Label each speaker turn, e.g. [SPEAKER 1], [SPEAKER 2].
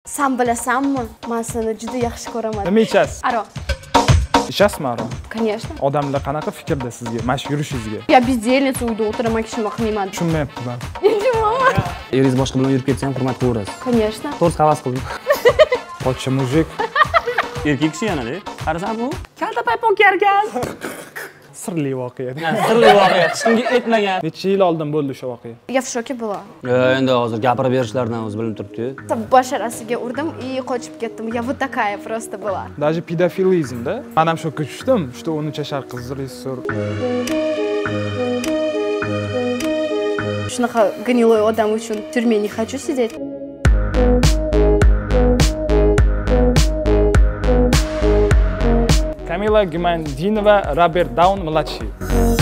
[SPEAKER 1] Sen bilasanmi? Men seni juda yaxshi ko'raman.
[SPEAKER 2] Nima ichasiz?
[SPEAKER 1] Aroq.
[SPEAKER 2] Ichasizmi aroq?
[SPEAKER 1] Конечно.
[SPEAKER 2] Odamlar qanaqa fikrda sizga, mana shu yurishingizga?
[SPEAKER 1] Я бездельница uyda o'tiraman, hech nima qilmayman.
[SPEAKER 2] Tushunmayapman.
[SPEAKER 3] Eringiz boshqa bilan yurib ketsa ham hurmat qilaverasiz.
[SPEAKER 1] Конечно.
[SPEAKER 3] To'g'risi havas qildim.
[SPEAKER 2] Pochcha mujik.
[SPEAKER 3] Erkak kishi yana-da. Qarasam bu kalta paypon kiyarkan.
[SPEAKER 2] Sirli voqea.
[SPEAKER 3] Sirli voqea, hech kimga aytmagan.
[SPEAKER 2] Necha yil oldin bo'ldi o'sha voqea?
[SPEAKER 1] Я в шоке была.
[SPEAKER 3] Endi hozir gapirib berishlaridan o'zi bilinib turibdi-yu.
[SPEAKER 1] Basharasiga urdim и qochib ketdim. Я вот такая просто была.
[SPEAKER 2] Даже pedofilizmda. Men ham shokka tushdim. Что 13 yashar qiz rejissyor.
[SPEAKER 1] Shunaqa гнилой odam uchun turmada не хочу сидеть.
[SPEAKER 2] Kamila Gumandinova, Robert Down mладший.